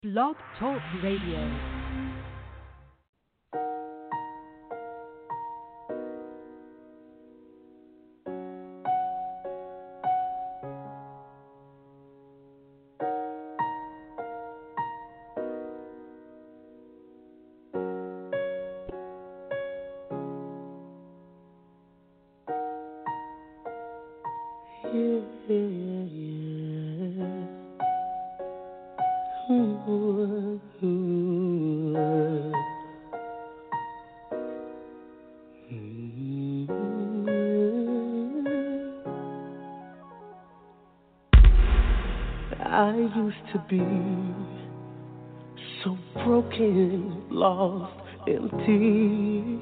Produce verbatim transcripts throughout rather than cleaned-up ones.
Blog Talk Radio. I used to be so broken, lost, empty.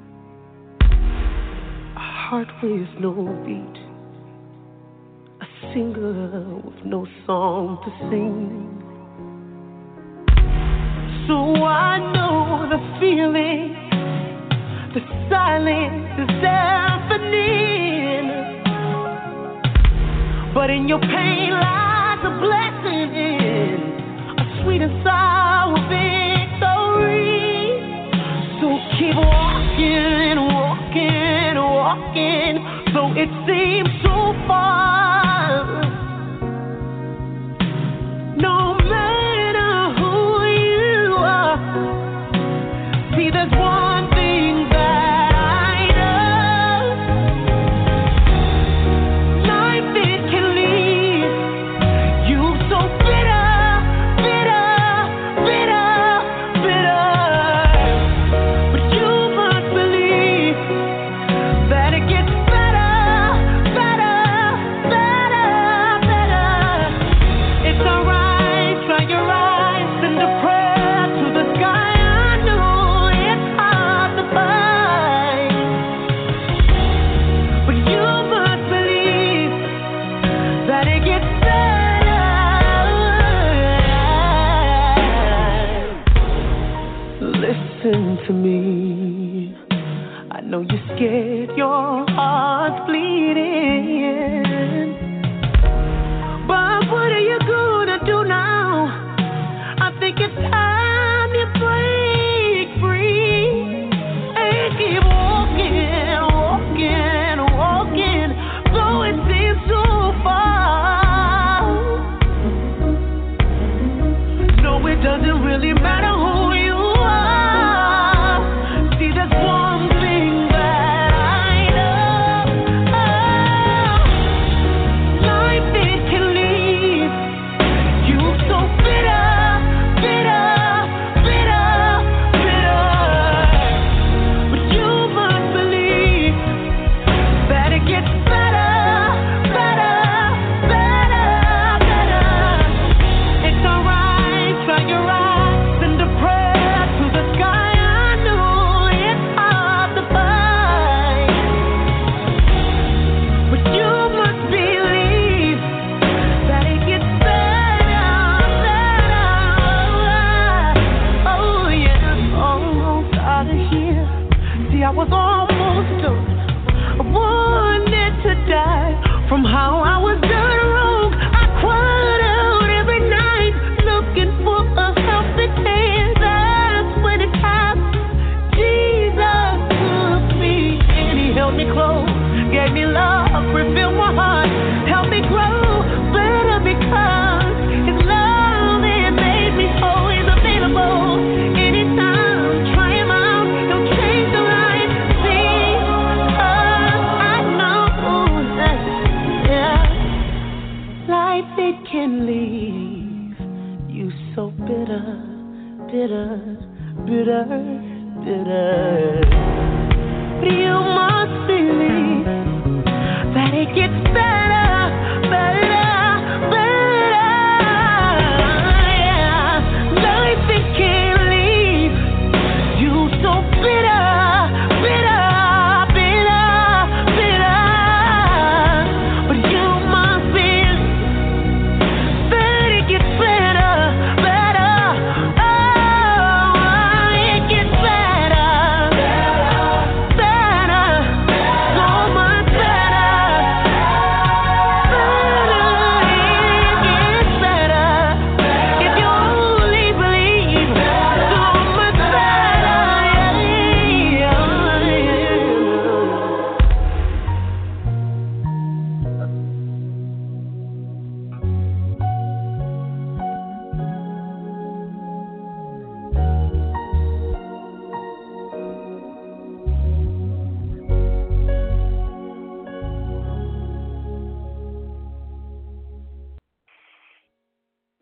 A heart with no beat, a singer with no song to sing. So I know the feeling, the silence is deafening. But in your pain lies a blessing, a sweet and sour victory. So keep walking, walking, walking, though it seems so far. No matter who you are, see there's one thing that I know. Life it can leave you so bitter, bitter, bitter, bitter. But you must believe that it gets better, better, better, better. It's alright, try your eyes, send a prayer to the sky. I know it's hard to find, but you must believe that it gets better. Listen to me. I know you're scared, your heart's bleeding. But what are you gonna do now? I think it's time you break free and keep walking, walking, walking, though it seems so far. No, it doesn't really matter who you are. See, there's one thing that I know. Life it can leave you so bitter, bitter, bitter, bitter. But you must believe that it gets better, better, better, better. It's alright, try your eyes, send a prayer to the sky. I know it's hard to find, but you must believe that it gets better, better. Oh yeah, almost out of here. See, I was almost done. I wanted to die from how I was done wrong. I cried out every night looking for a helping hand. That's when it happened. Jesus took me and he held me close, gave me love, refilled my heart, helped me grow better because his love it made me whole. He's available anytime. Try him out, he'll change the life. See, 'cause I know that, yeah, life it can leave you so bitter, bitter, bitter, bitter. But you must believe that it gets better, better, better. Yeah, life it can leave you so bitter, bitter, bitter, bitter. But you must believe that it gets better, better. Oh, it gets better, better, so much better.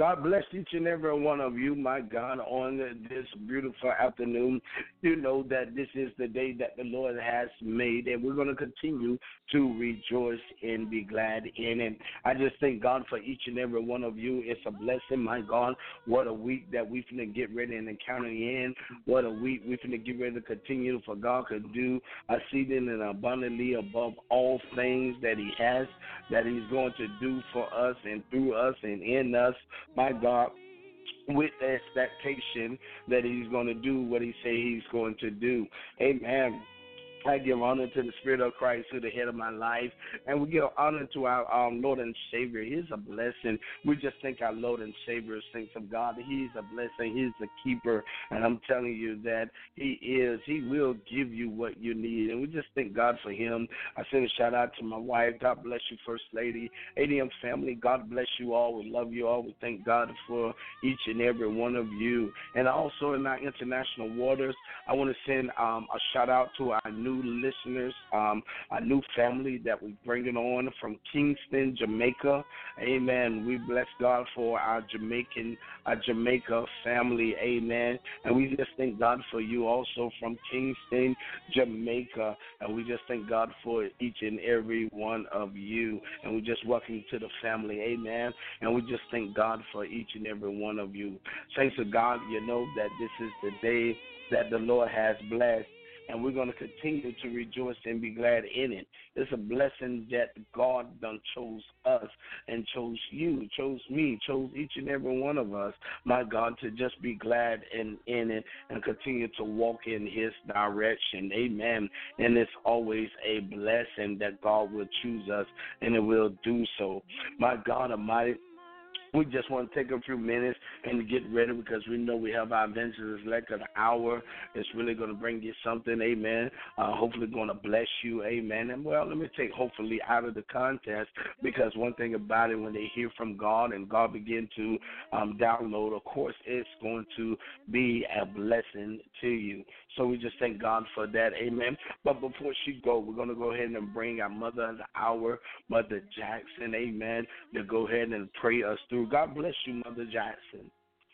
God bless each and every one of you, my God, on this beautiful afternoon. You know that this is the day that the Lord has made, and we're going to continue to rejoice and be glad in it. I just thank God for each and every one of you. It's a blessing, my God. What a week that we're going to get ready and encounter in. What a week we're going to get ready to continue for God could do exceeding and abundantly above all things that he has, that he's going to do for us and through us and in us, my God, with the expectation that he's going to do what he say he's going to do. Amen. I give honor to the Spirit of Christ, to the head of my life, and we give honor to our um, Lord and Savior. He's a blessing. We just thank our Lord and Savior, saints of God. He's a blessing. He's a keeper, and I'm telling you that he is. He will give you what you need, and we just thank God for him. I send a shout-out to my wife. God bless you, First Lady. A D M family, God bless you all. We love you all. We thank God for each and every one of you. And also in our international waters, I want to send um, a shout-out to our new listeners, um, a new family that we're bringing on from Kingston, Jamaica. Amen. We bless God for our Jamaican, our Jamaica family. Amen. And we just thank God for you also from Kingston, Jamaica. And we just thank God for each and every one of you. And we just welcome you to the family. Amen. And we just thank God for each and every one of you. Saints of God, you know that this is the day that the Lord has blessed, and we're going to continue to rejoice and be glad in it. It's a blessing that God done chose us and chose you, chose me, chose each and every one of us, my God, to just be glad in, in it and continue to walk in his direction. Amen. And it's always a blessing that God will choose us, and it will do so. My God Almighty, we just want to take a few minutes and get ready because we know we have our Avengers Elect of the hour. It's really going to bring you something, amen. Uh, hopefully going to bless you, amen. And, well, let me take hopefully out of the context, because one thing about it, when they hear from God and God begin to um, download, of course, it's going to be a blessing to you. So we just thank God for that, amen. But before she go, we're going to go ahead and bring our Mother of the Hour, Mother Jackson, amen, to go ahead and pray us through. God bless you, Mother Jackson.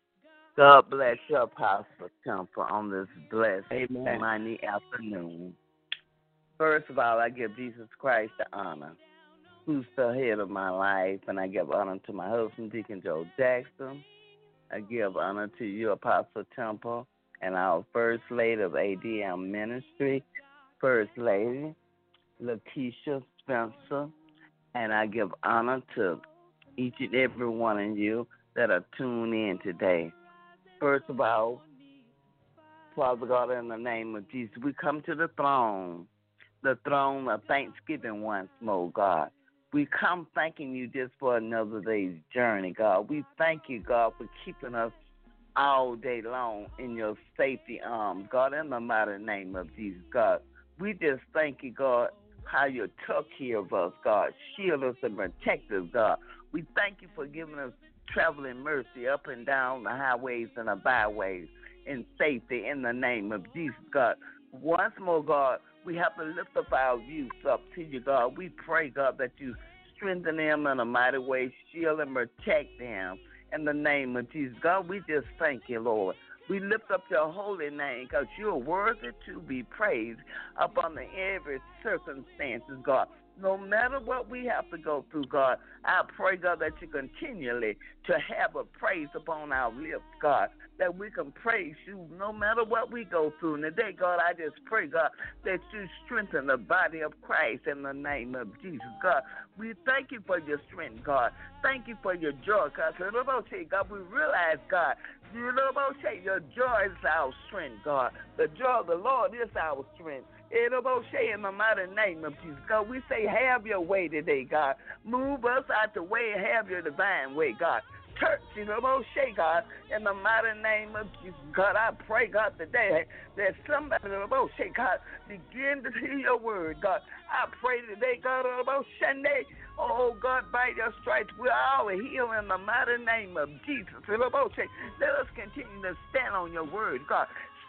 God bless your Apostle Temple on this blessed, Amen. mighty afternoon. First of all, I give Jesus Christ the honor, who's the head of my life, and I give honor to my husband, Deacon Joe Jackson. I give honor to you, Apostle Temple, and our First Lady of A D M Ministry, First Lady Lakeisha Spencer, and I give honor to each and every one of you that are tuned in today. First of all, Father God, in the name of Jesus, we come to the throne, the throne of thanksgiving once more, God. We come thanking you just for another day's journey, God. We thank you, God, for keeping us all day long in your safety arms, God, in the mighty name of Jesus, God. We just thank you, God, how you took care of us, God. Shield us and protect us, God. We thank you for giving us traveling mercy up and down the highways and the byways in safety in the name of Jesus, God. Once more, God, we have to lift up our youth up to you, God. We pray, God, that you strengthen them in a mighty way, shield and protect them in the name of Jesus. God, we just thank you, Lord. We lift up your holy name because you're worthy to be praised up under every circumstances, God. No matter what we have to go through, God, I pray, God, that you continually to have a praise upon our lips, God, that we can praise you no matter what we go through. And today, God, I just pray, God, that you strengthen the body of Christ in the name of Jesus, God. We thank you for your strength, God. Thank you for your joy, God. God, we realize, God, you know about your joy is our strength, God. The joy of the Lord is our strength. In the mighty name of Jesus, God, we say, have your way today, God. Move us out the way and have your divine way, God. Church, you know, God, in the mighty name of Jesus, God, I pray, God, today that somebody, God, begin to hear your word, God. I pray today, God, about Sunday, oh, God, by your stripes, we're all healed in the mighty name of Jesus. Let us continue to stand on your word, God.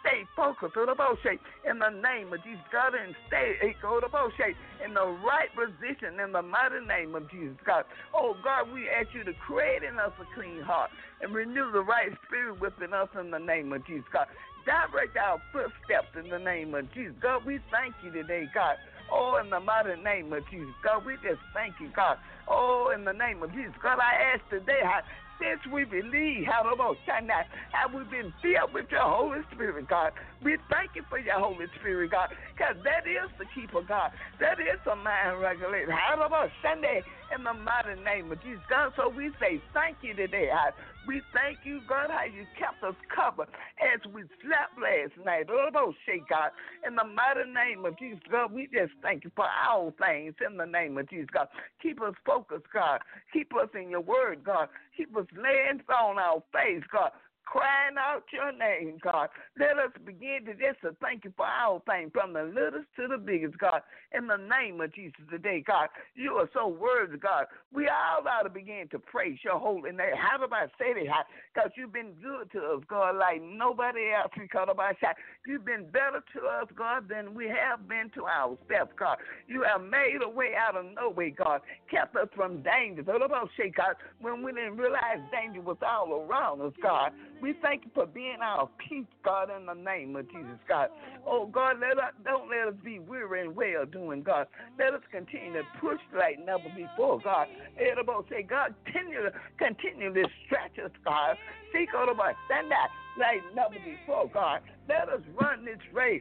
stay focused in the name of Jesus, God, and stay in the right position in the mighty name of Jesus, God. Oh, God, we ask you to create in us a clean heart and renew the right spirit within us in the name of Jesus, God. Direct our footsteps in the name of Jesus. God, we thank you today, God. Oh, in the mighty name of Jesus, God, we just thank you, God. Oh, in the name of Jesus, God, I ask today, how, since we believe, how have we been filled with your Holy Spirit, God. We thank you for your Holy Spirit, God, because that is the keeper, God. That is a mind regulator. How about Sunday in the mighty name of Jesus, God? So we say thank you today, God. We thank you, God, how you kept us covered as we slept last night. God, in the mighty name of Jesus, God, we just thank you for all things in the name of Jesus, God. Keep us focused, God. Keep us in your word, God. Keep us laying on our face, God, crying out your name, God. Let us begin to just to thank you for all things, from the littlest to the biggest, God. In the name of Jesus today, God, you are so worthy, God. We all ought to begin to praise your holy name. How do I say that? Because you've been good to us, God, like nobody else. Because you've been better to us, God, than we have been to ourselves, God. You have made a way out of no way, God. Kept us from danger. God, when we didn't realize danger was all around us, God. We thank you for being our peace, God, in the name of Jesus, God. Oh, God, let us, don't let us be weary and well doing, God. Let us continue to push like never before, God. Say, God, continue, continue to stretch us, God. Seek out about stand out like never before, God. Let us run this race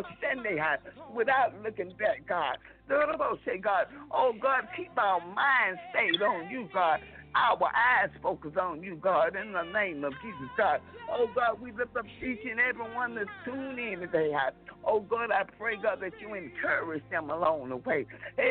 without looking back, God. Say, God, oh, God, keep our minds stayed on you, God. Our eyes focus on you, God, in the name of Jesus, God. Oh, God, we lift up each and every one that's tuned in today, God. Oh, God, I pray, God, that you encourage them along the way.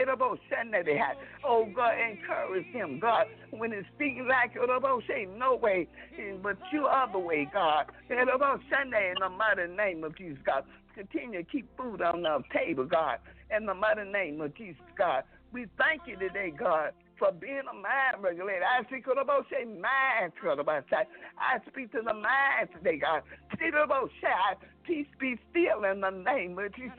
Oh, God, encourage them, God, when it's speaking like, say, no way, but you are the way, God. Sunday, in the mighty name of Jesus, God. Continue to keep food on the table, God, in the mighty name of Jesus, God. We thank you today, God, for being a mind regulator. I speak about say mind, I speak to the mind today, God. Peace be still in the name of Jesus.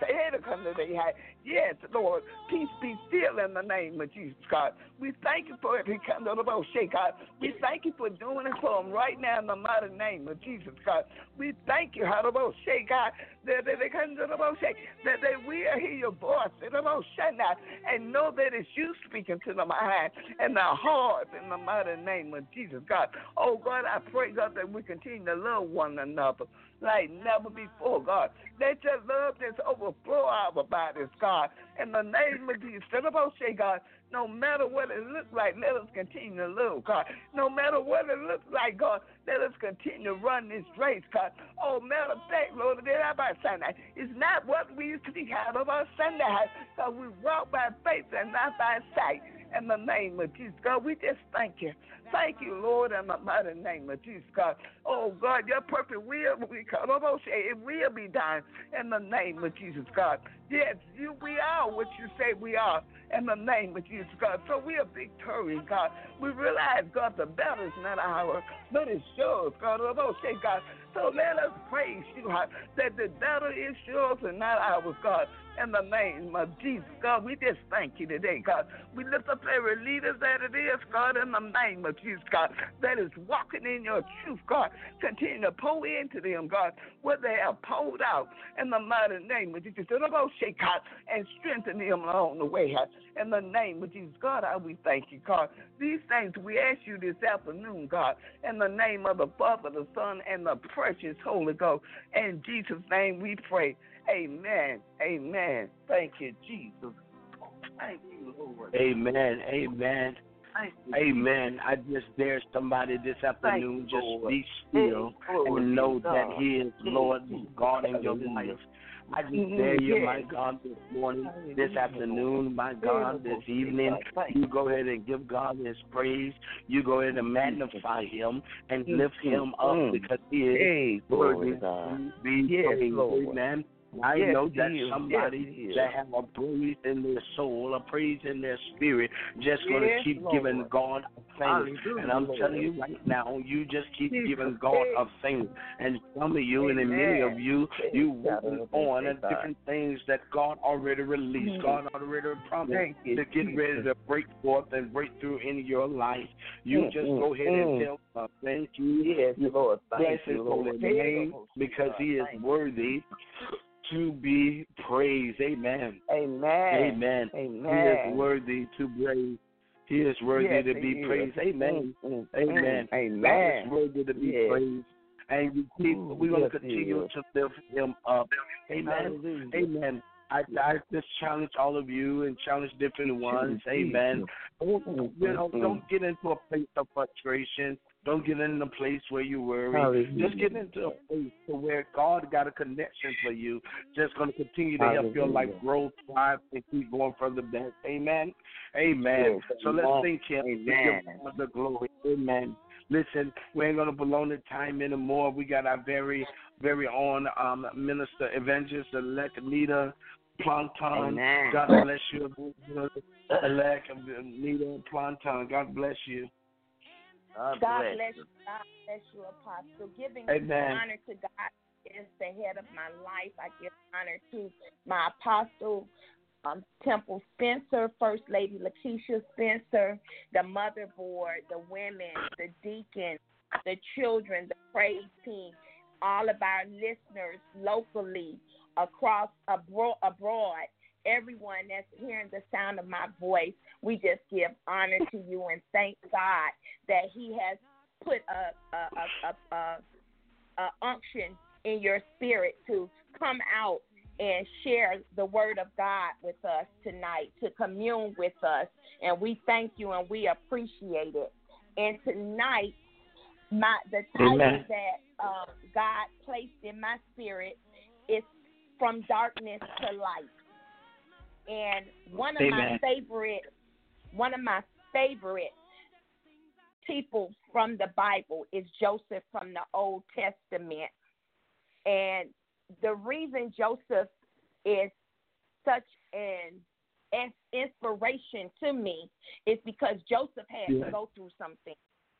Yes, Lord. Peace be still in the name of Jesus, God. We thank you for it, God. We thank you for doing it for them right now in the mighty name of Jesus, God. We thank you, God, that they that they will hear your voice and know that it's you speaking to the mind and the heart in the mighty name of Jesus, God. Oh, God, I pray, God, that we continue to love one another like never before, God. Let your love just overflow our bodies, God. In the name of Jesus, God, no matter what it looks like, let us continue to love, God. No matter what it looks like, God, let us continue to run this race, God. Oh, matter of fact, Lord, it's not what we used to be out of our Sunday, because we walk by faith and not by sight. In the name of Jesus, God, we just thank you. Thank you, Lord, in the mighty name of Jesus, God. Oh, God, your perfect will, we call it will be done in the name of Jesus, God. Yes, you, we are what you say we are in the name of Jesus, God. So we are victorious, God. We realize, God, the battle is not ours, but it's yours, God. God. So let us praise you, God, that the battle is yours and not ours, God. In the name of Jesus, God, we just thank you today, God. We lift up every leader that it is, God, in the name of Jesus, God, that is walking in your truth, God. Continue to pour into them, God, what they have poured out in the mighty name of Jesus. God, and strengthen them along the way, God. In the name of Jesus, God, I we thank you, God. These things we ask you this afternoon, God, in the name of the Father, the Son, and the precious Holy Ghost. In Jesus' name we pray. Amen. Amen. Thank you, Jesus. Thank you, Lord. Amen. Amen. Thank you, Amen. I just dare somebody this afternoon you, just Lord. be still Lord, and know God. that He is Lord God in your life. I just dare you, my God, this morning, this afternoon, my God, this evening, you go ahead and give God His praise. You go ahead and magnify Him and lift Him up because He is worthy to be praised. Amen. I yes, know that he is. somebody yes, that have a praise in their soul, a praise in their spirit, just going to yes, keep Lord. giving God a thanks. And I'm Lord. telling you right now, you just keep Jesus. giving God a thanks. And some of you Amen. And many of you, you working on at different things that God already released. Mm-hmm. God already promised you, to get Jesus. Ready to break forth and break through in your life. You mm-hmm. just go ahead mm-hmm. and tell God, thank you. Yes, Lord. Bless His holy name because He is worthy to be praised. Amen. Amen. Amen. Amen. He is worthy to praise. He is worthy yes, to be praised. Amen. Mm, Amen. Amen. God is worthy to be yes. praised. And you keep, Ooh, we're going yes, to continue to lift Him up. Amen. Hallelujah. Amen. I, I just challenge all of you and challenge different ones. Amen. You know, don't get into a place of frustration. Don't get in a place where you worry. Hallelujah. Just get into a place to where God got a connection for you. Just going to continue to Hallelujah. Help your life grow, thrive, and keep going for the best. Amen. Amen. Yes, so amen. Let's thank Him. Amen. Give the glory. Amen. Listen, we ain't going to prolong the time anymore. We got our very, very own um, minister, evangelist, elect Nita Planton. Amen. God bless you. Elect Nita Planton. God bless you. God, God bless, bless you. God bless you, Apostle. Giving Amen. Honor to God is the head of my life. I give honor to my apostle, um, Temple Spencer, First Lady Lakeisha Spencer, the motherboard, the women, the deacons, the children, the praise team, all of our listeners locally, across abroad, abroad, everyone that's hearing the sound of my voice. We just give honor to you and thank God that He has put a a, a, a, a unction in your spirit to come out and share the word of God with us tonight, to commune with us. And we thank you and we appreciate it. And tonight, my the title Amen. that uh, God placed in my spirit is From Darkness to Light. And one of Amen. my favorite, one of my favorite people from the Bible is Joseph from the Old Testament. And the reason Joseph is such an inspiration to me is because Joseph had yeah. to go through something.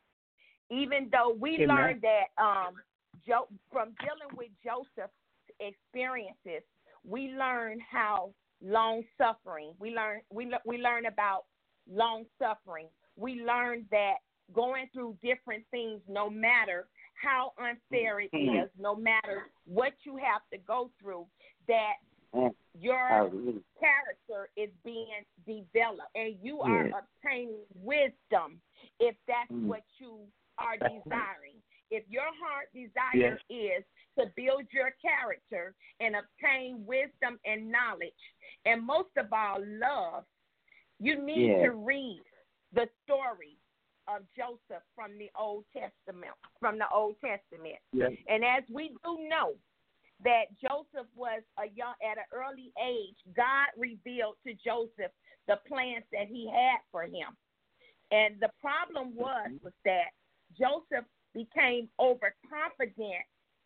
Even though we Amen. learned that um, jo- from dealing with Joseph's experiences, we learn how long suffering. We learn we we learn about long suffering. We learn that going through different things, no matter how unfair it mm-hmm. is, no matter what you have to go through, that mm-hmm. your mm-hmm. character is being developed, and you are yeah. obtaining wisdom if that's mm-hmm. what you are desiring. If your heart desire yes. is to build your character and obtain wisdom and knowledge, and most of all, love, you need yes. to read the story of Joseph from the Old Testament. From the Old Testament, yes. and as we do know that Joseph was a young at an early age, God revealed to Joseph the plans that He had for him, and the problem was was that Joseph became overconfident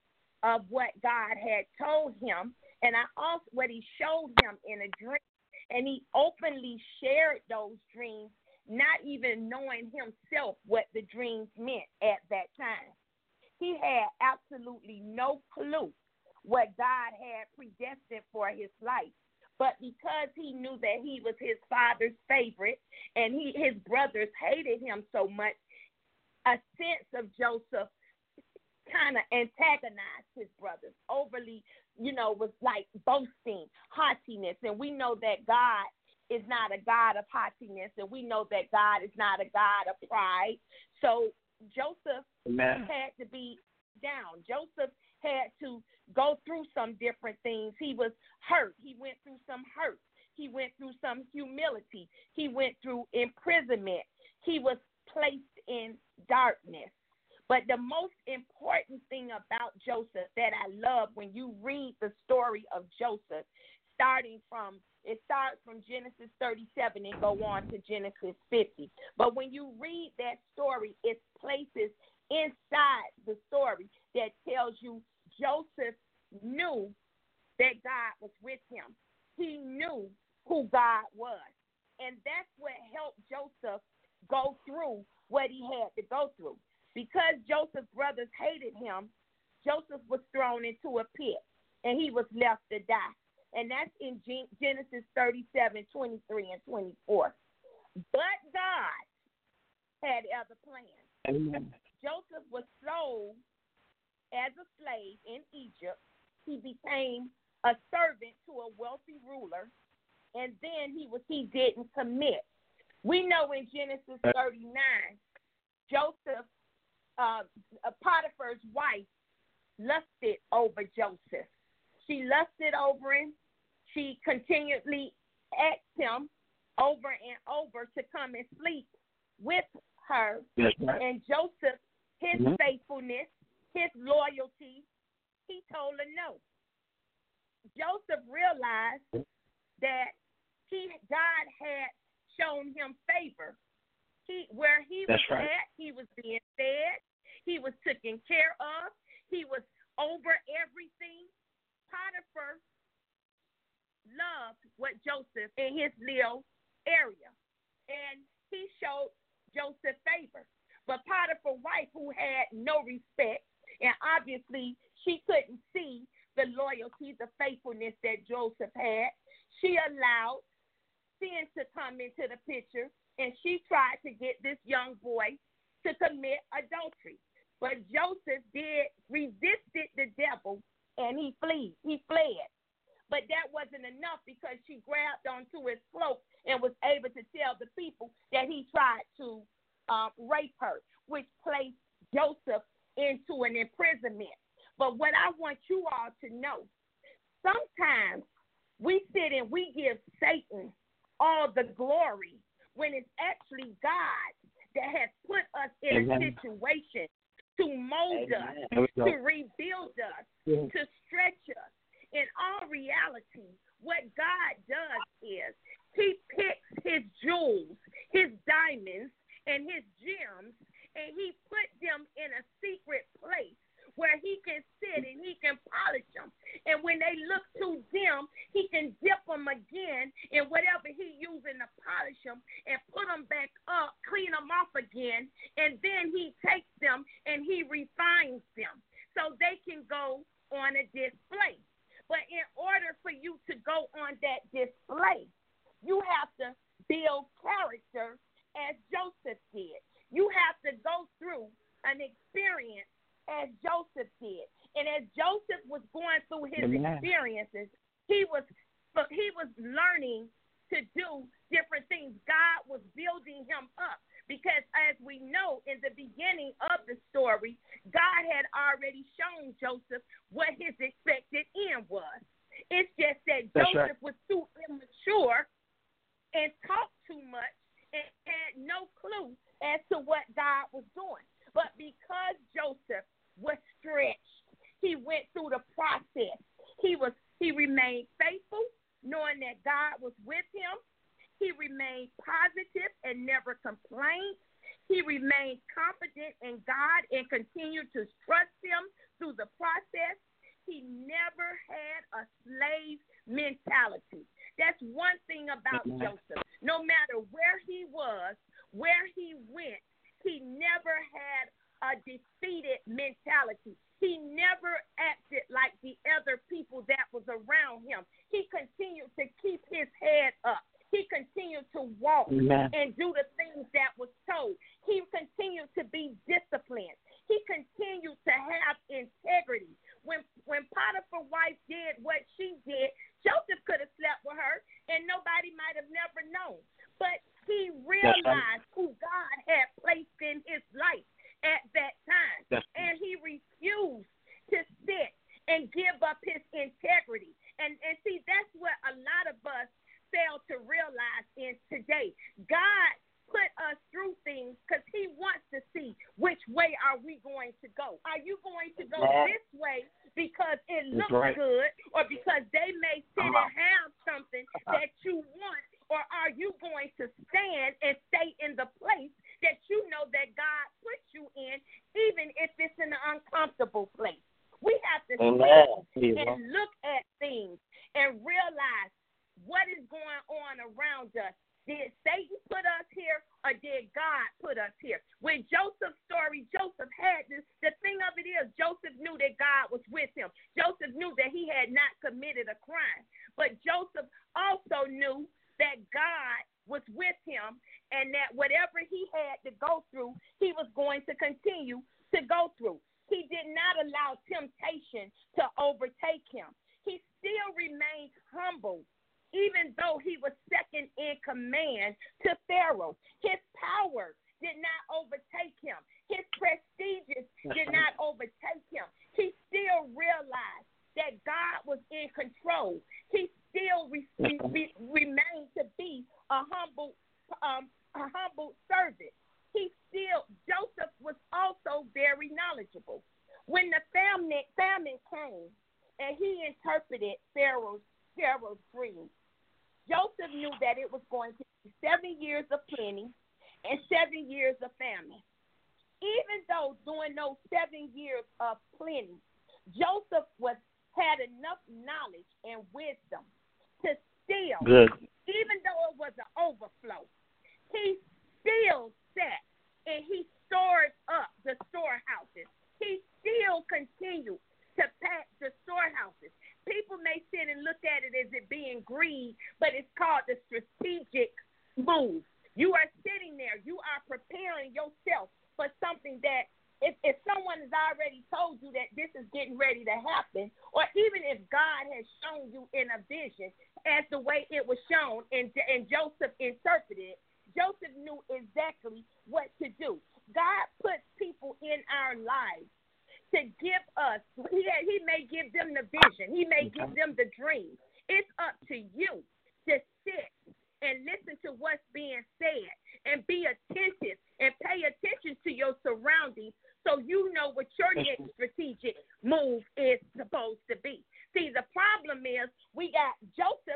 of what God had told him, and I also what He showed him in a dream, and he openly shared those dreams, not even knowing himself what the dreams meant at that time. He had absolutely no clue what God had predestined for his life, but because he knew that he was his father's favorite, and he his brothers hated him so much, a sense of Joseph kind of antagonized his brothers, overly, you know, was like boasting, haughtiness. And we know that God is not a God of haughtiness, and we know that God is not a God of pride. So Joseph Amen. had to be down. Joseph had to go through some different things. He was hurt. He went through some hurt. He went through some humility. He went through imprisonment. He was placed in darkness. But the most important thing about Joseph that I love when you read the story of Joseph, starting from, it starts from Genesis thirty-seven and go on to Genesis fifty. But when you read that story, it's places inside the story that tells you Joseph knew that God was with him. He knew who God was. And that's what helped Joseph go through what he had to go through. Because Joseph's brothers hated him, Joseph was thrown into a pit, and he was left to die. And that's in Genesis thirty-seven, twenty-three, and twenty-four. But God had other plans. Amen. Joseph was sold as a slave in Egypt. He became a servant to a wealthy ruler, and then he was he didn't commit. We know in Genesis thirty-nine, Joseph, uh, Potiphar's wife, lusted over Joseph. She lusted over him. She continually asked him over and over to come and sleep with her. Yes, right. And Joseph, his mm-hmm. faithfulness, his loyalty, he told her no. Joseph realized that he God had shown him favor. He where he That's was right. at, he was being fed, he was taken care of, he was over everything. Potiphar loved what Joseph in his little area, and he showed Joseph favor. But Potiphar's wife, who had no respect, and obviously she couldn't see the loyalty, the faithfulness that Joseph had, she allowed sin to come into the picture, and she tried to get this young boy to commit adultery. But Joseph did resisted the devil, and he fled. He fled. But that wasn't enough, because she grabbed onto his cloak and was able to tell the people that he tried to uh, rape her, which placed Joseph into an imprisonment. But what I want you all to know, sometimes we sit and we give Satan all the glory when it's actually God that has put us in Amen. a situation to mold Amen. us, to rebuild us, yeah. to stretch us. In all reality, what God does is he picks his jewels, his diamonds, and his gems, and he put them in a secret place where he can sit and he can polish them. And when they look too dim, he can dip them again in whatever he using to polish them and put them back up, clean them off again, and then he takes them and he refines them so they can go on a display. But in order for you to go on that display, you have to build character as Joseph did. You have to go through an experience as Joseph did. And as Joseph was going through his Amen. experiences, he was he was learning to do different things. God was building him up. Because as we know in the beginning of the story, God had already shown Joseph what his expected end was. It's just that That's Joseph right. was too immature and talked too much and had no clue as to what God was doing. But because Joseph was stretched, he went through the process. He was he remained faithful, knowing that God was with him. He remained positive and never complained. He remained confident in God and continued to trust him through the process. He never had a slave mentality. That's one thing about mm-hmm. Joseph. No matter where he was, where he went, he never had a defeated mentality. He never acted like the other people that was around him. He continued to keep his head up. He continued to walk Amen. and do the things that was told. He continued to be disciplined. He continued to have integrity. When when Potiphar's wife did what she did, Joseph could have slept with her, and nobody might have never known. But he realized who God had placed in his life at that time, That's and he refused to sit and give up his integrity. And and see, that's what a lot of us fail to realize in today. God put us through things because he wants to see which way are we going to go. Are you going to go this way because it looks right. good, or because they may sit uh-huh. and have something that you want, or are you going to stand and stay in the place that you know that God put you in, even if it's in an uncomfortable place? We have to sit and look at things and realize what is going on around us. Did Satan put us here, or did God put us here? With Joseph's story, Joseph had this. The thing of it is, Joseph knew that God was with him. Joseph knew that he had not committed a crime. But Joseph also knew that God was with him, and that whatever he had to go through, he was going to continue to go through. He did not allow temptation to overtake him. He still remained humble, even though he was second in command to Pharaoh. His power did not overtake him. His prestige did not overtake him. He still realized that God was in control. He still re- re- remained to be a humble, um, a humble servant. He still, Joseph was also very knowledgeable. When the famine, famine came and he interpreted Pharaoh's, Pharaoh's dream, Joseph knew that it was going to be seven years of plenty and seven years of famine. Even though during those seven years of plenty, Joseph was had enough knowledge and wisdom to still, Good. even though it was an overflow, he still sat and he stored up the storehouses. He still continued to pack the storehouses. People may sit and look at it as it being greed, but it's called the strategic move. You are sitting there. You are preparing yourself for something that if, if someone has already told you that this is getting ready to happen, or even if God has shown you in a vision as the way it was shown and, and Joseph interpreted, Joseph knew exactly what to do. God puts people in our lives to give us, he, he may give them the vision. He may give them the dream. It's up to you to sit and listen to what's being said and be attentive and pay attention to your surroundings so you know what your next strategic move is supposed to be. See, the problem is we got Joseph.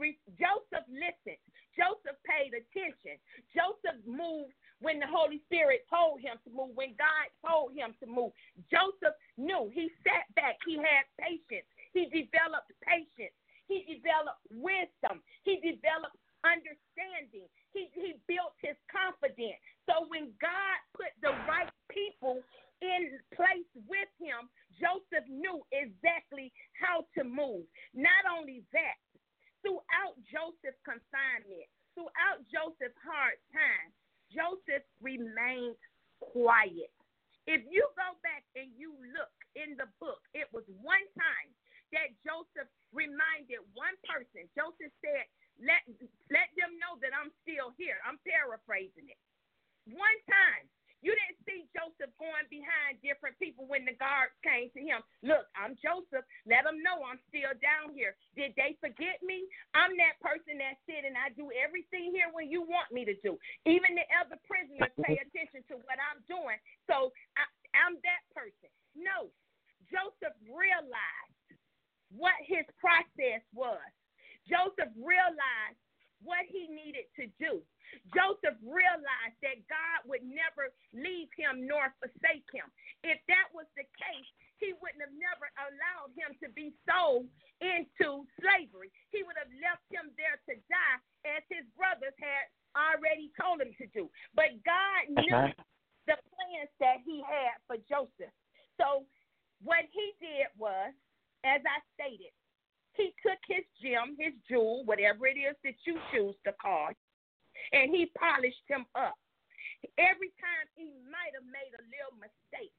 Joseph listened. Joseph paid attention. Joseph moved when the Holy Spirit told him to move, when God told him to move. Joseph knew. He sat back. He had patience. He developed patience. He developed wisdom. He developed understanding. He, he built his confidence. So when God put the right people in place with him, Joseph knew exactly how to move. Not only that, throughout Joseph's confinement, throughout Joseph's hard time, Joseph remained quiet. If you go back and you look in the book, it was one time that Joseph reminded one person. Joseph said, let, let them know that I'm still here. I'm paraphrasing it. One time. You didn't see Joseph going behind different people when the guards came to him. Look, I'm Joseph. Let them know I'm still down here. Did they forget me? I'm that person that sit and I do everything here when you want me to do. Even the other prisoners pay attention to what I'm doing. So I, I'm that person. No, Joseph realized what his process was. Joseph realized what he needed to do. Joseph realized that God would never leave him nor forsake him. If that was the case, he wouldn't have never allowed him to be sold into slavery. He would have left him there to die as his brothers had already told him to do. But God knew the plans that he had for Joseph. So what he did was, as I stated, he took his gem, his jewel, whatever it is that you choose to call, and he polished him up. Every time he might have made a little mistake,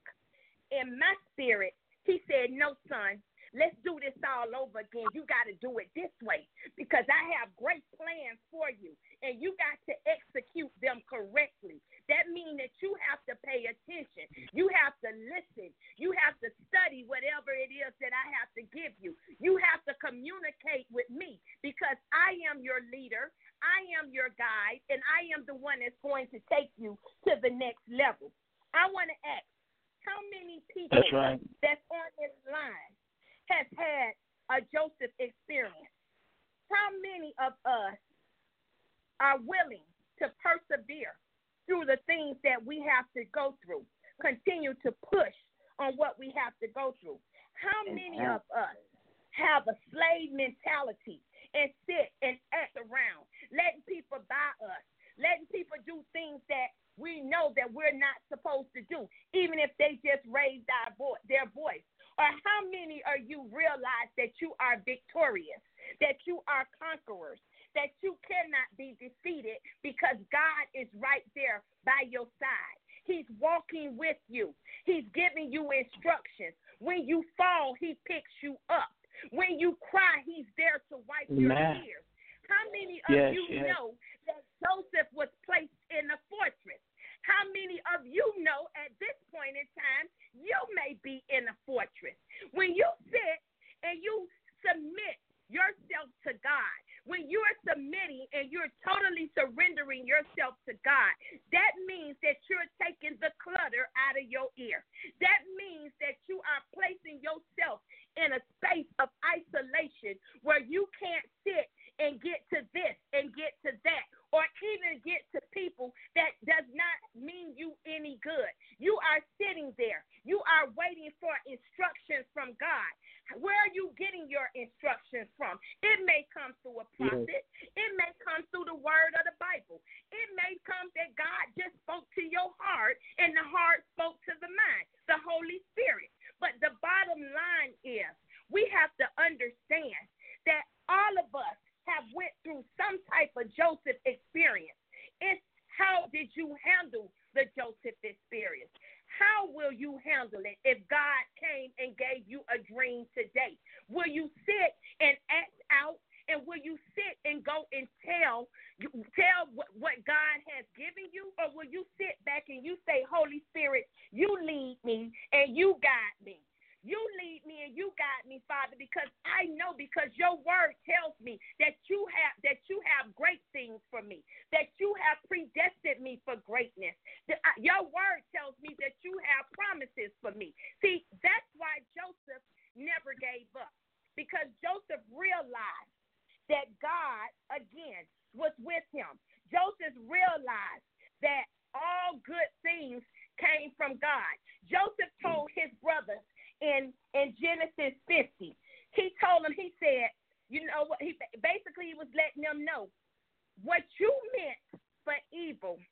in my spirit, he said, no, son, let's do this all over again. You got to do it this way because I have great plans for you, and you got to execute them correctly. That means that you have to pay attention. You have to listen. You have to study whatever it is that I have to give you. You have to communicate with me because I am your leader. I am your guide, and I am the one that's going to take you to the next level. I want to ask, how many people that's, right. that's on this line has had a Joseph experience? How many of us are willing to persevere through the things that we have to go through, continue to push on what we have to go through? How many of us have a slave mentality and sit and act around, letting people buy us, letting people do things that we know that we're not supposed to do, even if they just raised our vo- their voice? Or how many of you realize that you are victorious, that you are conquerors, that you cannot be defeated because God is right there by your side? He's walking with you. He's giving you instructions. When you fall, he picks you up. When you cry, he's there to wipe your tears. How many of yes, you yes. know that Joseph was placed in a fortress? How many of you know at this point in time you may be in a fortress? When you sit and you submit yourself to God, when you're submitting and you're totally surrendering yourself to God, that means that you're taking the clutter out of your ear. That means that you are placing yourself in a space of isolation where you can't sit and get to this and get to that, or even get to people that does not mean you any good. You are sitting there. You are waiting for instructions from God. Where are you getting your instructions from? It may come through a prophet. It may come through the word of the Bible. It may come that God just spoke to your heart and the heart spoke to the mind, the Holy Spirit. But the bottom line is we have to understand that all of us have went through some type of Joseph experience. It's how did you handle the Joseph experience? How will you handle it if God came and gave you a dream today? Will you sit and act out, and will you sit and go and tell tell what, what God has given you, or will you sit back and you say, Holy Spirit, you lead me and you guide me? You lead me and you guide me, Father, because I know, because your word tells me that you have that you have great things for me, that you have predestined me for greatness. That I, your word tells me that you have promises for me. See, that's why Joseph never gave up, because Joseph realized that God, again, was with him. Joseph realized that all good things came from God. Joseph told his brothers, In, in Genesis fifty, he told them, he said, you know what, he basically he was letting them know, what you meant for evil,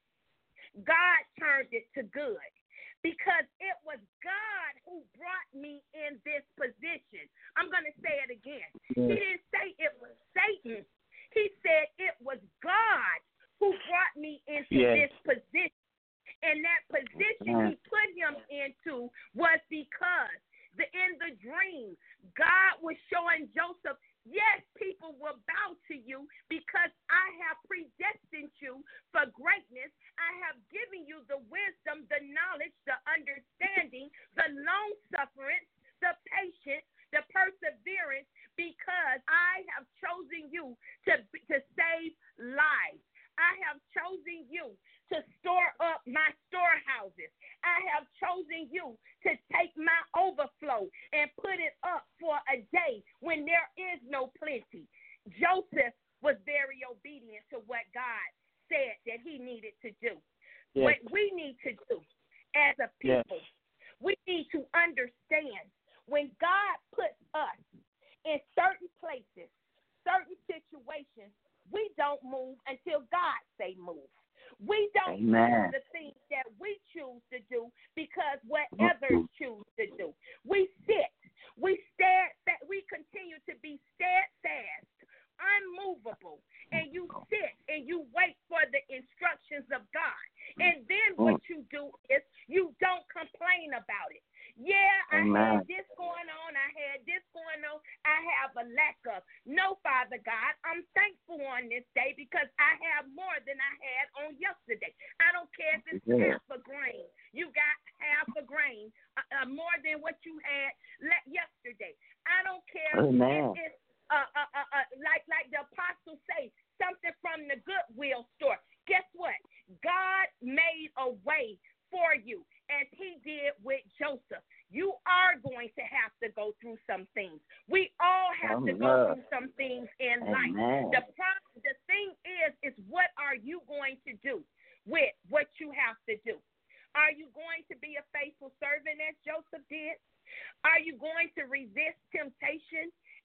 God turned it to good, because it was God who brought me in this position. I'm going to say it again. He didn't say it was Satan. He said it was God who brought me into yes. this position. And that position he put him into was because The, in the dream, God was showing Joseph, yes, people will bow to you because I have predestined you for greatness. I have given you the wisdom, the knowledge, the understanding, the long suffering, the patience, the perseverance, because I have chosen you to, to save lives. I have chosen you to store up my storehouses. I have chosen you to take my overflow and put it up for a day when there is no plenty. Joseph was very obedient to what God said that he needed to do. Yes. What we need to do as a people, yes. we need to understand when God puts us in certain places, certain situations, we don't move until God say move. We don't Amen. do the things that we choose to do because what others choose to do. We sit. We stand. We continue to be steadfast, unmovable, and you sit and you wait for the instructions of God. And then what you do is you don't complain about it. Yeah, I Amen. had this going on. I had this going on. I have a lack of. No, Father God, I'm thankful on this day because I have more than I had on yesterday. I don't care if it's yeah. half a grain. You got half a grain, uh, uh, more than what you had le- yesterday. I don't care Amen. if it's uh, uh, uh, uh, like like the apostles say, something from the Goodwill store. Guess what? God made a way for you, as he did with Joseph. You are going to have to go through some things. We all have Amen. to go through some things in Amen. life. The problem, the thing is, is what are you going to do with what you have to do? Are you going to be a faithful servant as Joseph did? Are you going to resist temptation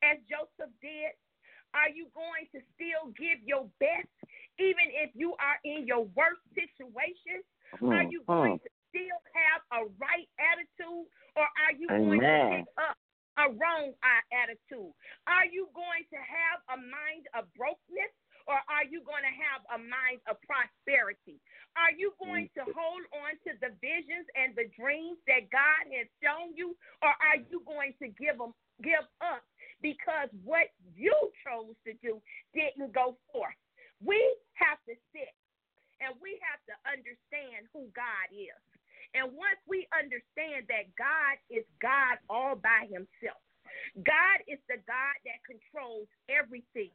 as Joseph did? Are you going to still give your best even if you are in your worst situation? Mm-hmm. Are you going to still have a right attitude, or are you Amen. Going to pick up a wrong attitude? Are you going to have a mind of brokenness, or are you going to have a mind of prosperity? Are you going to hold on to the visions and the dreams that God has shown you, or are you going to give them, give up because what you chose to do didn't go forth? We have to sit and we have to understand who God is. And once we understand that God is God all by himself, God is the God that controls everything.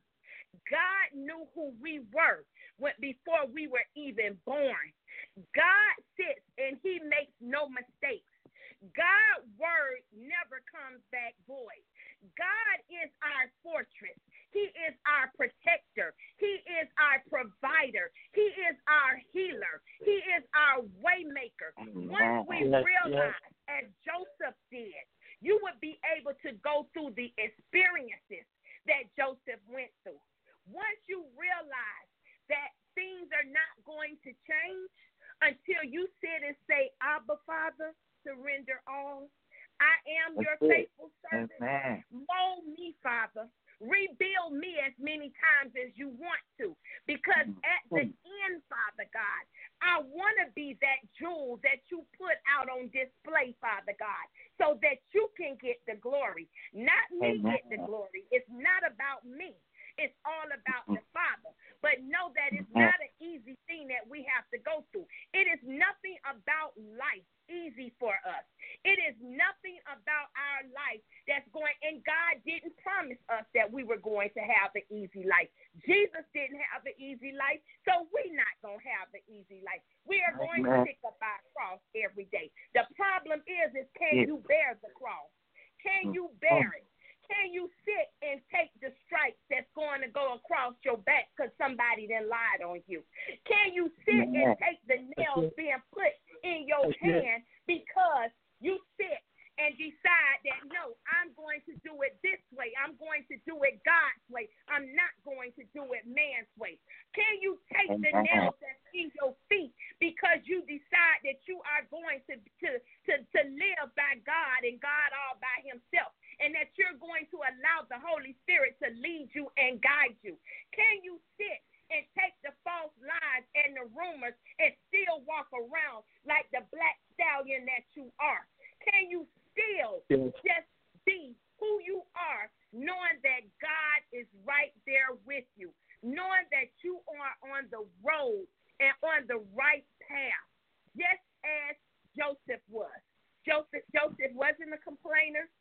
God knew who we were when, before we were even born. God sits and he makes no mistakes. God's word never comes back void. God is our fortress. He is our protector. He is our provider. He is our healer. He is our waymaker. Once we realize, as Joseph did, you would be able to go through the experiences that Joseph went through. Once you realize that things are not going to change until you sit and say, Abba, Father, surrender all. I am your faithful servant. Amen. Mold me, Father. Rebuild me as many times as you want to, because at the end, Father God, I want to be that jewel that you put out on display, Father God, so that you can get the glory, not me get the glory. It's not about me. It's all about the Father. But know that it's not an easy thing that we have to go through. It is nothing about life easy for us. It is nothing about our life that's going, and God didn't promise us that we were going to have an easy life. Jesus didn't have an easy life, so we're not going to have an easy life. We are going Amen. To pick up our cross every day. The problem is, is can yes. you bear the cross? Can you bear it? Can you sit and take the stripes that's going to go across your back because somebody done lied on you? Can you sit and take the nails being put in your hand because you sit and decide that, no, I'm going to do it this way. I'm going to do it God's way. I'm not going to do it man's way. Can you take the nails that's in your feet because you decide that you are going to, to, to, to live by God and God all by himself, and that you're going to allow the Holy Spirit to lead you and guide you? Can you sit and take the false lies and the rumors and still walk around like the black stallion that you are? Can you still yes. just be who you are, knowing that God is right there with you, knowing that you are on the road and on the right path, just as Joseph was? Joseph, Joseph wasn't a complainer.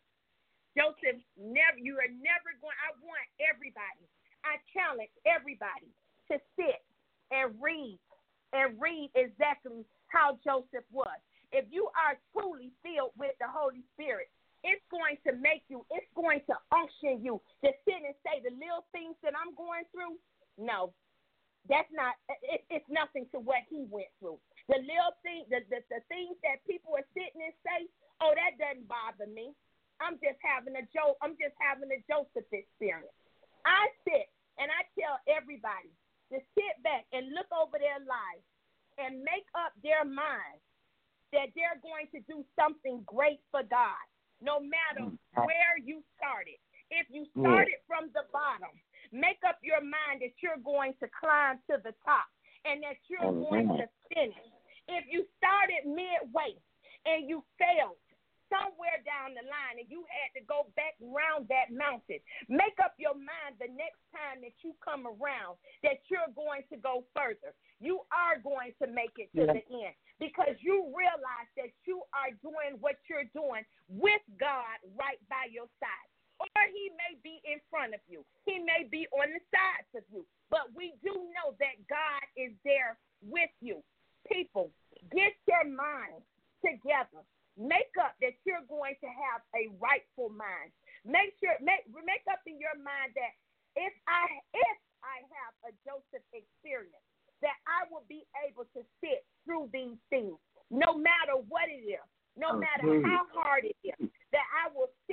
Joseph, never, you are never going, I want everybody, I challenge everybody to sit and read and read exactly how Joseph was. If you are truly filled with the Holy Spirit, it's going to make you, it's going to unction you to sit and say the little things that I'm going through. No, that's not, it, it's nothing to what he went through. The little thing, the, the, the things that people are sitting and say, oh, that doesn't bother me. I'm just having a Joe. I'm just having a Joseph experience. I sit and I tell everybody to sit back and look over their lives and make up their mind that they're going to do something great for God, no matter where you started. If you started from the bottom, make up your mind that you're going to climb to the top and that you're going to finish. If you started midway and you failed somewhere down the line and you had to go back around that mountain, make up your mind the next time that you come around that you're going to go further. You are going to make it to yeah. the end because you realize that you are doing what you're doing with God right by your side. Or he may be in front of you. He may be on the sides of you. But we do know that God is there with you. People, get your mind together. Make up that you're going to have a rightful mind. Make sure make make up in your mind that if I if I have a Joseph experience, that I will be able to sit through these things, no matter what it is, no matter how hard it is, that I will sit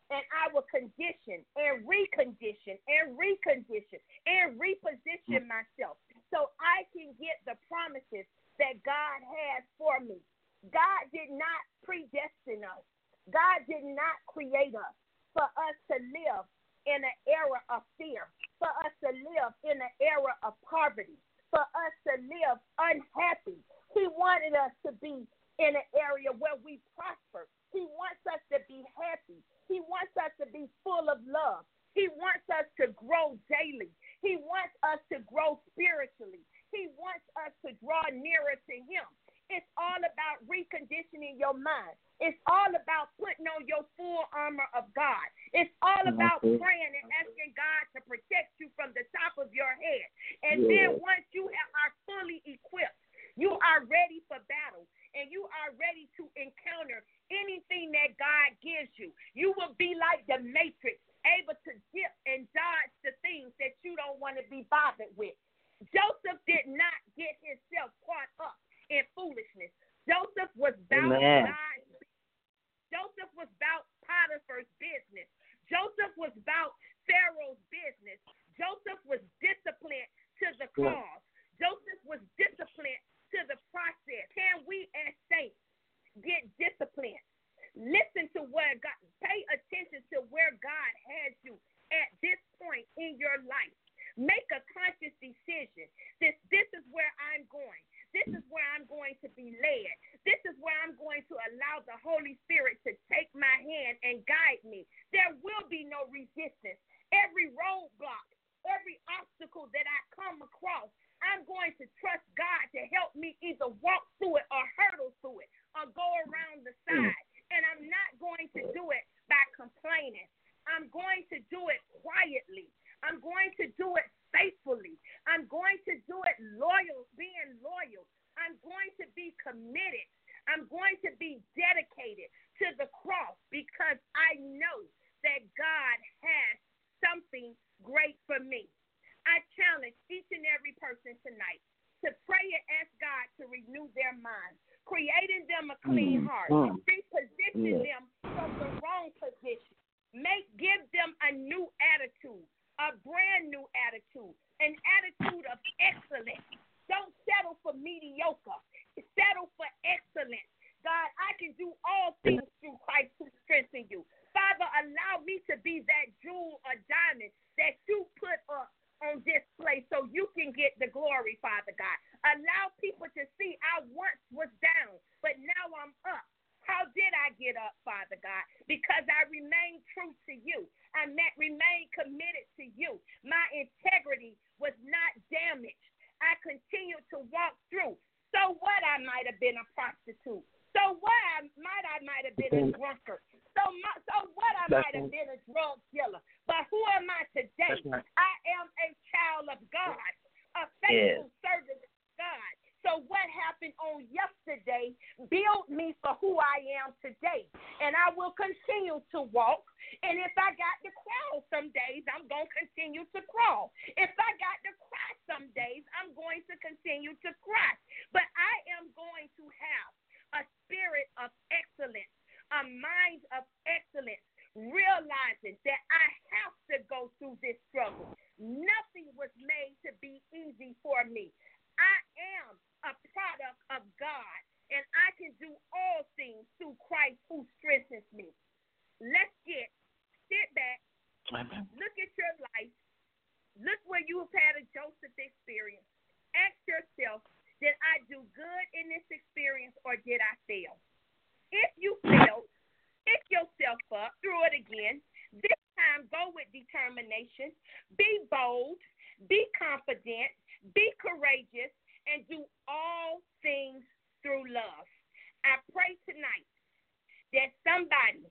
and I will condition and recondition and recondition and reposition myself so I can get the promises that God has for me. God did not predestine us. God did not create us for us to live in an era of fear, for us to live in an era of poverty, for us to live unhappy. He wanted us to be in an area where we prosper. He wants us to be happy. He wants us to be full of love. He wants us to grow daily. He wants us to grow spiritually. He wants us to draw nearer to him. It's all about reconditioning your mind. It's all about putting on your full armor of God. It's all about praying and asking God to protect you from the top of your head. And yeah. then once you are fully equipped, you are ready for battle, and you are ready to encounter anything that God gives you. You will be like the Matrix, able to dip and dodge the things that you don't want to be bothered with. Joseph did not get himself caught up in foolishness. Joseph was about God's business. Joseph was about Potiphar's business. Joseph was about Pharaoh's business. Joseph was disciplined to the cause. Joseph was disciplined to the process. Can we as saints get disciplined? Listen to where God, pay attention to where God has you at this point in your life. Make a conscious decision. This, this is where I'm going. This is where I'm going to be led. This is where I'm going to allow the Holy Spirit to take my hand and guide me. There will be no resistance. Every roadblock, every obstacle that I come across, I'm going to trust God to help me either walk through it or hurdle through it or go around the side. And I'm not going to do it by complaining. I'm going to do it quietly. I'm going to do it faithfully. I'm going to do it loyal, being loyal. I'm going to be committed. I'm going to be dedicated to the cross because I know that God has something great for me. I challenge each and every person tonight to pray and ask God to renew their minds, creating them a clean heart, reposition them from the wrong position, make give them a new attitude, a brand new attitude, an attitude of excellence. Don't settle for mediocre. Settle for excellence. God, I can do all things through Christ who strengthens you. Father, allow me to be that jewel or diamond that you put up on display so you can get the glory, Father God. Allow people to see I once was down, but now I'm up. How did I get up, Father God? Because I remained true to you. I met, remained committed to you. My integrity was not damaged. I continued to walk through. So what? I might have been a prostitute. So what? I might I might have been a drunkard. So my, so what? I might have been a drug dealer. But who am I today? I am a child of God, a faithful yeah. servant of God. So what happened on yesterday built me for who I am today. And I will continue to walk. And if I got to crawl some days, I'm going to continue to crawl. If I got to cry some days, I'm going to continue to cry. But I am going to have a spirit of excellence, a mind of excellence, realizing that I have to go through this struggle. Nothing was made to be easy for me. I am a product of God, and I can do all things through Christ who strengthens me. Let's get, sit back, Amen. Look at your life, look where you've had a Joseph experience. Ask yourself, did I do good in this experience or did I fail? If you failed, pick yourself up, throw it again. This time, go with determination. Be bold, be confident, be courageous, and do all things through love. I pray tonight that somebody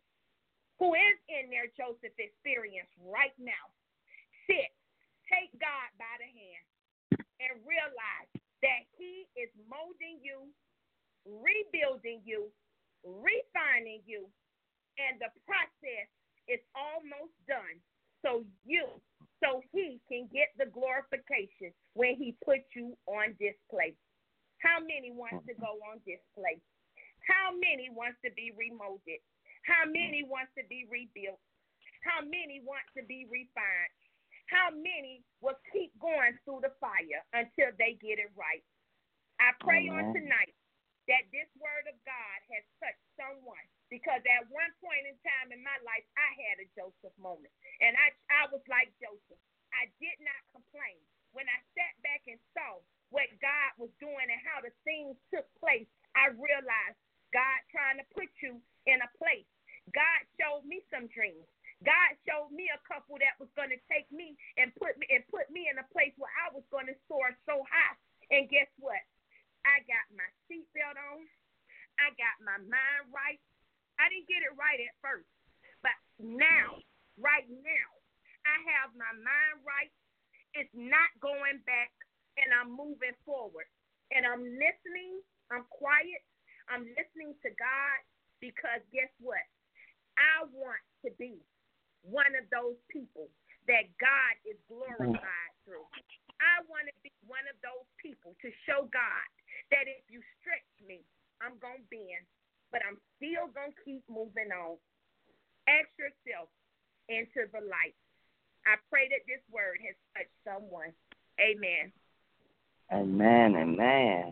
who is in their Joseph experience right now, sit, take God by the hand, and realize that he is molding you, rebuilding you, refining you, and the process is almost done. So you So he can get the glorification when he puts you on display. How many wants to go on display? How many wants to be remolded? How many wants to be rebuilt? How many want to be refined? How many will keep going through the fire until they get it right? I pray on tonight that this word of God has touched someone, because at one point in time in my life, I had a Joseph moment. And I, I was like Joseph. I did not complain. When I sat back and saw what God was doing and how the things took place, I realized God trying to put you in a place. God showed me some dreams. God showed me a couple that was going to take me and put me and put me in a place where I was going to soar so high. And guess what? I got my seatbelt on. I got my mind right. I didn't get it right at first, but now, right now, I have my mind right. It's not going back, and I'm moving forward. And I'm listening. I'm quiet. I'm listening to God, because guess what? I want to be one of those people that God is glorified through. I want to be one of those people to show God that if you stretch me, I'm going to bend, but I'm still going to keep moving on. Ask yourself into the light. I pray that this word has touched someone. Amen. Amen, amen.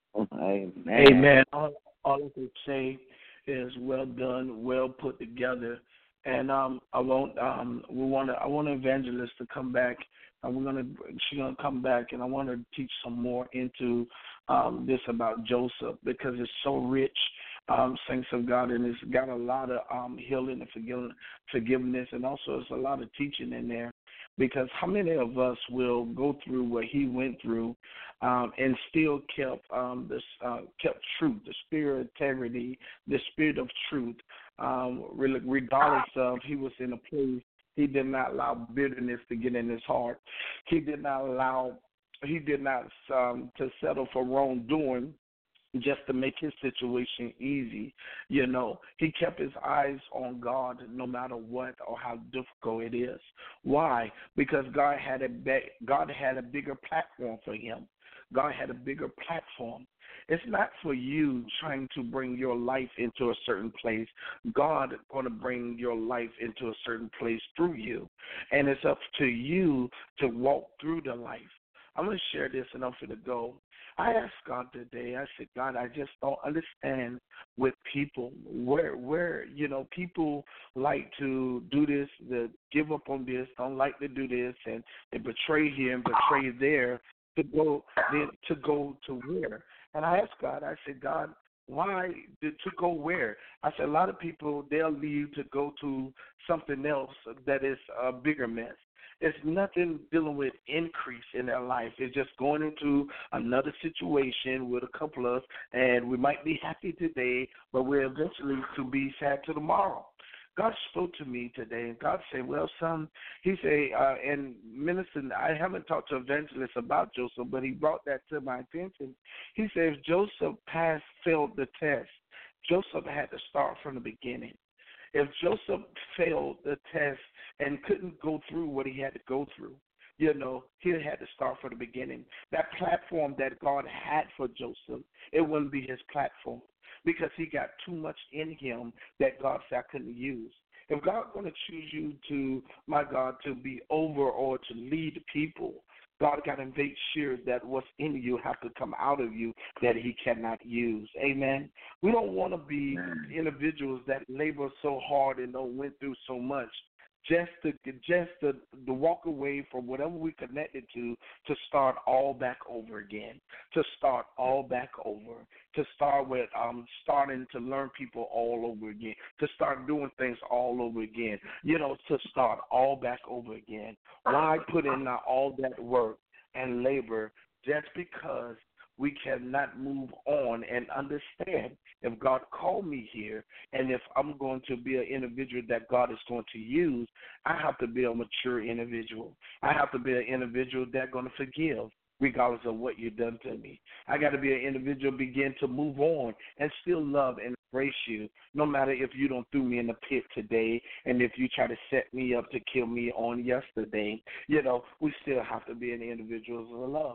Amen. Amen. All, all I can say is well done, well put together. And um, I want um, we want to I want Evangelist to come back. And we're gonna she's gonna come back, and I want her to teach some more into um, this about Joseph, because it's so rich, um, saints of God, and it's got a lot of um, healing and forgiveness, forgiveness, and also it's a lot of teaching in there. Because how many of us will go through what he went through um, and still kept um, this uh, kept truth, the spirit of integrity, the spirit of truth, um, regardless of he was in a place. He did not allow bitterness to get in his heart. He did not allow, he did not um, to settle for wrongdoing just to make his situation easy. You know, he kept his eyes on God no matter what or how difficult it is. Why? Because God had a be- God had a bigger platform for him. God had a bigger platform. It's not for you trying to bring your life into a certain place. God is going to bring your life into a certain place through you. And it's up to you to walk through the life. I'm going to share this and I'm going to go. I asked God today, I said, God, I just don't understand with people where, where you know, people like to do this, the give up on this, don't like to do this, and they betray here and betray there to go, to go to where? And I asked God, I said, God, why did to go where? I said, a lot of people, they'll leave to go to something else that is a bigger mess. It's nothing dealing with increase in their life. It's just going into another situation with a couple of us, and we might be happy today, but we're eventually to be sad to tomorrow. God spoke to me today, and God said, well, son, he said, uh, and Minister, I haven't talked to Evangelist about Joseph, but he brought that to my attention. He said, if Joseph passed, failed the test, Joseph had to start from the beginning. If Joseph failed the test and couldn't go through what he had to go through, you know, he had to start from the beginning. That platform that God had for Joseph, it wouldn't be his platform because he got too much in him that God said I couldn't use. If God's going to choose you to, my God, to be over or to lead people, God got to make sure that what's in you have to come out of you that he cannot use. Amen. We don't want to be individuals that labor so hard and don't went through so much just to just to, to walk away from whatever we connected to to start all back over again, to start all back over, to start with um starting to learn people all over again, to start doing things all over again, you know, to start all back over again. Why put in all that work and labor just because we cannot move on and understand if God called me here and if I'm going to be an individual that God is going to use, I have to be a mature individual. I have to be an individual that's going to forgive regardless of what you've done to me. I got to be an individual begin to move on and still love and embrace you, no matter if you don't threw me in the pit today and if you try to set me up to kill me on yesterday. You know, we still have to be an individual of love.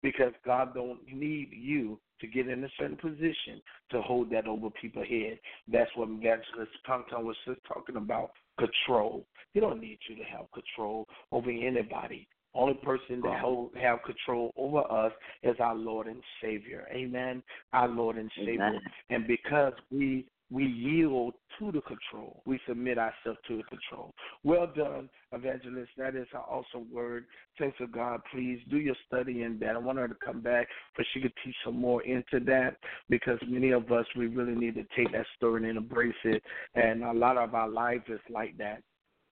because God don't need you to get in a certain position to hold that over people's head. That's what Evangelist Tonton was just talking about, control. He don't need you to have control over anybody. Only person that hold, have control over us is our Lord and Savior. Amen. Our Lord and Savior. Amen. And because we we yield to the control, we submit ourselves to the control. Well done, Evangelist. That is an awesome word. Thanks to God. Please do your study in that. I want her to come back, but she could teach some more into that, because many of us, we really need to take that story and embrace it. And a lot of our life is like that.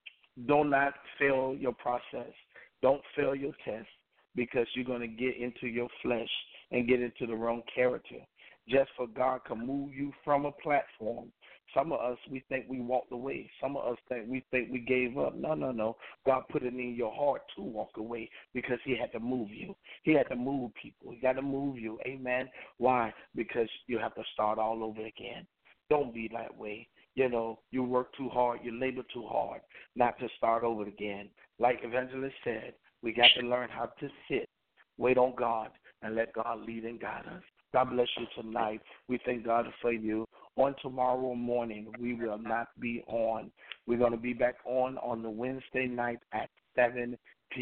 Do not fail your process. Don't fail your test, because you're going to get into your flesh and get into the wrong character. Just for God can move you from a platform. Some of us, we think we walked away. Some of us think we think we gave up. No, no, no. God put it in your heart to walk away, because he had to move you. He had to move people. He got to move you. Amen. Why? Because you have to start all over again. Don't be that way. You know, you work too hard, you labor too hard, not to start over again. Like Evangelist said, we got to learn how to sit, wait on God, and let God lead and guide us. God bless you tonight. We thank God for you. On tomorrow morning, we will not be on. We're going to be back on on the Wednesday night at seven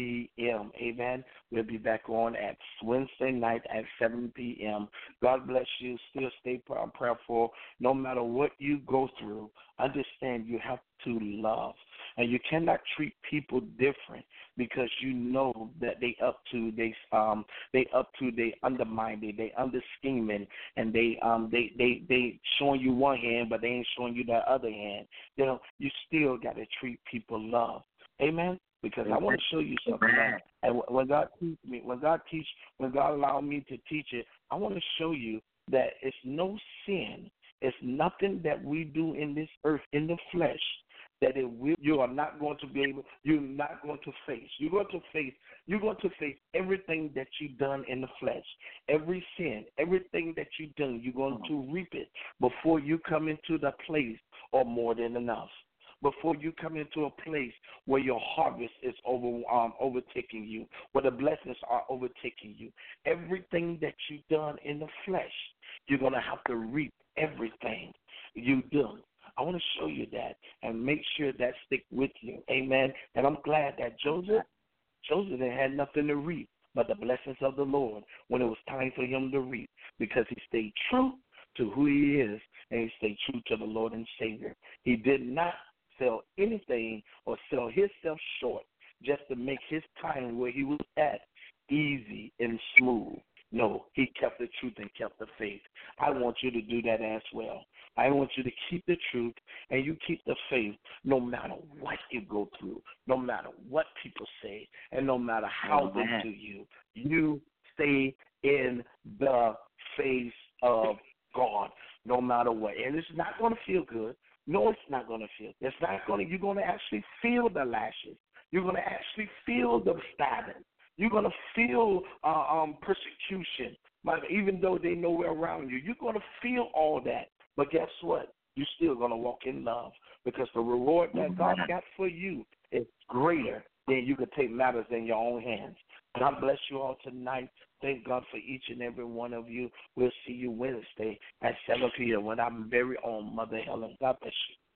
p.m. Amen. We'll be back on at Wednesday night at seven p.m. God bless you. Still stay prayerful. No matter what you go through, understand you have to love. And you cannot treat people different, because you know that they up to they um they up to they undermining, they under scheming, and they um they they they showing you one hand, but they ain't showing you that other hand. You know, you still got to treat people love. Amen. Because I want to show you something. Now. And when God teach me, when God teach, when God allowed me to teach it, I want to show you that it's no sin. It's nothing that we do in this earth, in the flesh, that it will, you are not going to be able, you're not going to face. You're going to face, you're going to face everything that you've done in the flesh. Every sin, everything that you've done, you're going to reap it before you come into the place or more than enough. Before you come into a place where your harvest is over, um, overtaking you, where the blessings are overtaking you. Everything that you've done in the flesh, you're going to have to reap everything you've done. I want to show you that and make sure that stick with you. Amen. And I'm glad that Joseph, Joseph had nothing to reap but the blessings of the Lord when it was time for him to reap, because he stayed true to who he is, and he stayed true to the Lord and Savior. He did not sell anything or sell himself short just to make his time where he was at easy and smooth. No, he kept the truth and kept the faith. I want you to do that as well. I want you to keep the truth and you keep the faith no matter what you go through, no matter what people say, and no matter how they do you. You stay in the face of God no matter what. And it's not going to feel good. No, it's not going to feel. It's not going to. You're going to actually feel the lashes. You're going to actually feel the stabbing. You're going to feel uh, um, persecution, like, even though they know we're around you. You're going to feel all that. But guess what? You're still going to walk in love, because the reward that God got for you is greater than you could take matters in your own hands. God bless you all tonight. Thank God for each and every one of you. We'll see you Wednesday at seven p.m. when I'm very own Mother Helen. God bless you.